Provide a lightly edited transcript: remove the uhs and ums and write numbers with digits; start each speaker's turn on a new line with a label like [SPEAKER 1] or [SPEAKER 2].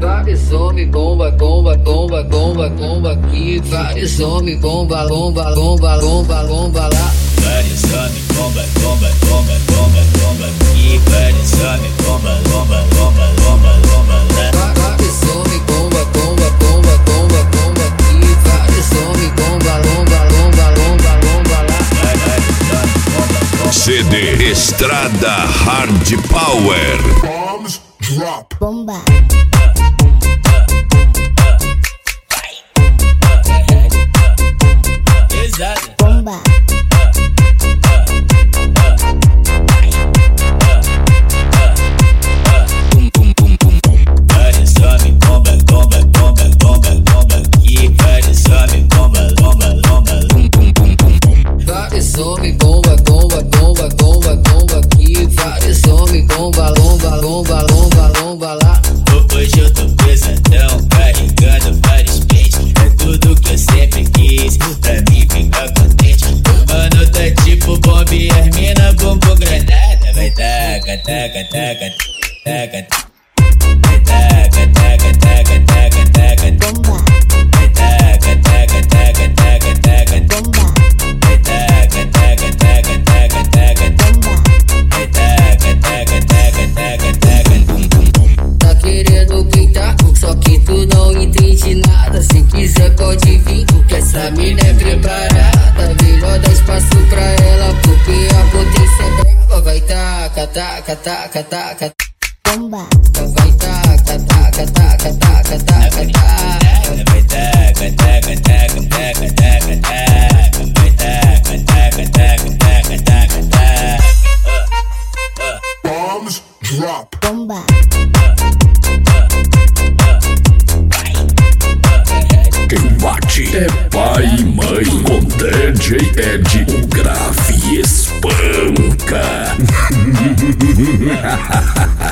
[SPEAKER 1] Vários homens bomba, bomba, bomba, bomba, bomba aqui. Vários homens bomba, bomba, bomba, bomba, bomba lá.
[SPEAKER 2] Vários homens bomba, bomba, bomba, bomba, bomba aqui. Vários homens bomba, bomba, bomba, bomba, bomba lá.
[SPEAKER 1] Vários homens bomba, bomba, bomba, bomba, bomba aqui. Vários homens bomba, bomba, bomba, bomba, bomba lá.
[SPEAKER 2] Vários homens bomba, bomba.
[SPEAKER 3] CD Estrada Hard Power.
[SPEAKER 4] Bombs drop.
[SPEAKER 5] Bomba.
[SPEAKER 2] Exato.
[SPEAKER 5] Bomba.
[SPEAKER 2] Bum bum bum bum bum. Vários homens bomba, bomba, bomba, bomba, bomba aqui. Vários homens bomba, bomba, bomba, bum bum bum bum bum.
[SPEAKER 1] Vários homens bomba, bomba, bomba, bomba, bomba aqui. Vários homens bomba, bomba, bomba, bomba, bomba lá.
[SPEAKER 2] Hoje eu tô pesadão, carregando vários pentes. É tudo que eu sempre quis, pra mim ficar contente. Mano, tá tipo bomba e as mina bumbum granada. Vai taca, taca, taca, taca. Vai taca, taca, taca, taca, taca.
[SPEAKER 5] Bomba.
[SPEAKER 2] Vai taca, taca, taca, taca, taca.
[SPEAKER 5] Bomba.
[SPEAKER 2] Vai taca, taca, taca, taca, taca.
[SPEAKER 5] Bomba.
[SPEAKER 2] Vai taca, taca, taca, taca, taca. Bum bum bum.
[SPEAKER 1] Tá querendo pintar, só que tu não entende nada. Se quiser pode vir, porque essa mina é preparada. Melhor dar espaço pra ela, porque a potência é brava. Vai taca, taca, taca, taca.
[SPEAKER 5] Bomba.
[SPEAKER 1] Vai taca, taca, taca, taca, taca, taca.
[SPEAKER 2] Vai taca, taca, taca, taca, taca, taca. Vai taca, taca, taca, taca, taca, taca.
[SPEAKER 4] Bombs drop.
[SPEAKER 5] Bomba.
[SPEAKER 3] Quem bate é pai e mãe. Com DJ Ed, o grave espanca.